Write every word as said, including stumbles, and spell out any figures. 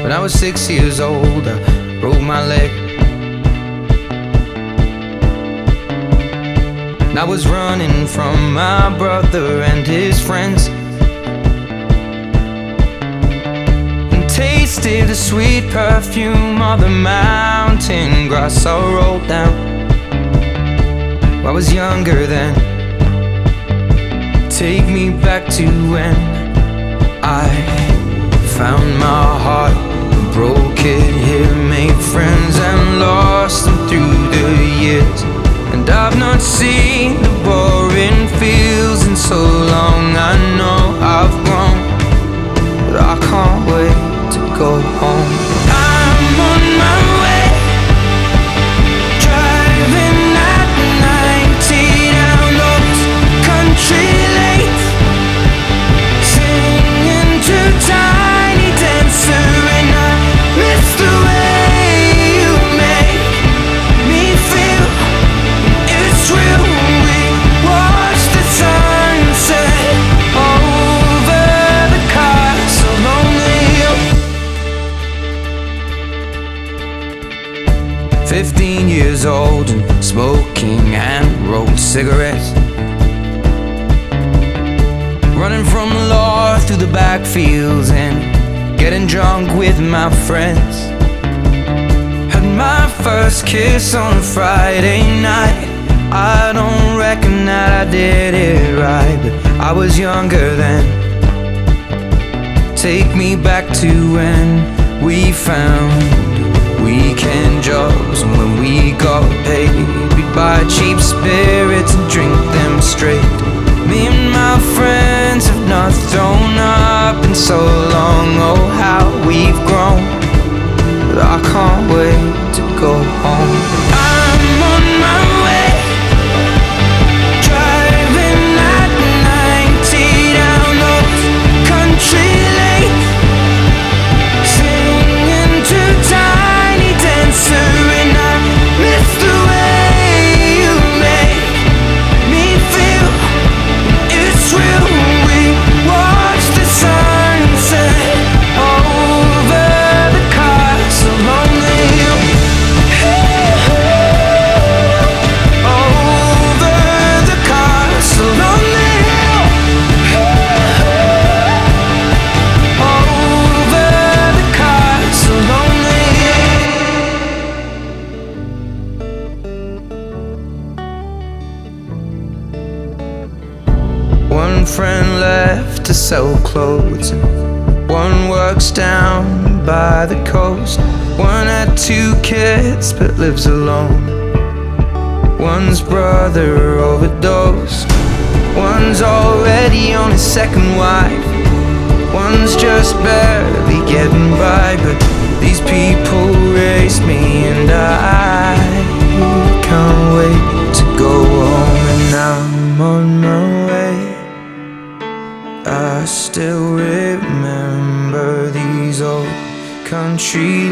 When I was six years old, I broke my leg. And I was running from my brother and his friends, and tasted the sweet perfume of the mountain grass I rolled down. I was younger then. Take me back to when I found my heart, broke it here, made friends and lost them through the years. And I've not seen the boring fields in so long. I know I've grown, but I can't wait to go home. I'm on my way, driving at ninety down those country lanes, singing to Tiny Dancer, and I miss the way you make me feel. It's real. We watch the sunset over the castle on the hill. Fifteen years old and smoking hand-rolled cigarettes, running from the law through the backfields and getting drunk with my friends. Had my first kiss on a Friday night. I don't reckon that I did it right, but I was younger then. Take me back to when we found weekend jobs, and when we got paid, we'd buy cheap spirits and drink them straight. Me and my friends have not thrown up in so long. Oh, how we've grown, but I can't wait to go home. I'm on my way, driving at ninety down those country lanes, singing to Tiny Dancer, and I miss the way you make me feel. It's real. We watch the sunset over the castle on the hill. Over the castle on the hill. Over the castle on the hill. One friend left to sell clothes, and one works down by the coast. One had two kids but lives alone. One's brother overdosed. One's already on his second wife. One's just barely getting by, but these people raised me, and I can't wait to go home. And I'm on my way. I still remember these old country